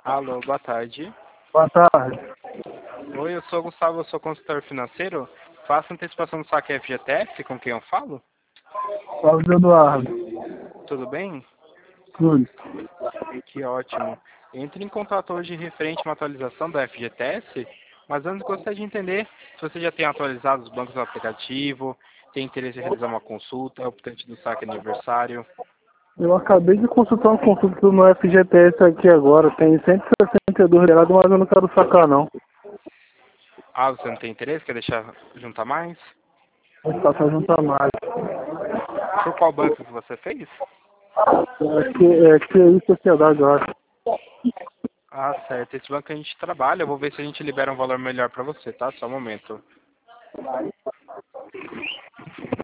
Alô, boa tarde. Boa tarde. Oi, eu sou o Gustavo, eu sou consultor financeiro. Faço antecipação do saque FGTS, com quem eu falo? Carlos Eduardo. Tudo bem? Tudo. Que ótimo. Entre em contato hoje referente a uma atualização da FGTS, mas antes gostaria de entender se você já tem atualizado os bancos no aplicativo, tem interesse em realizar uma consulta, é optante do saque aniversário. Eu acabei de consultar um consulto no FGTS aqui agora. Tem 162 reais, mas eu não quero sacar não. Ah, você não tem interesse? Quer deixar juntar mais? Vou passar juntar mais. Por qual banco que você fez? É isso, sociedade, eu acho. Ah, certo. Esse banco a gente trabalha. Eu vou ver se a gente libera um valor melhor para você, tá? Só um momento.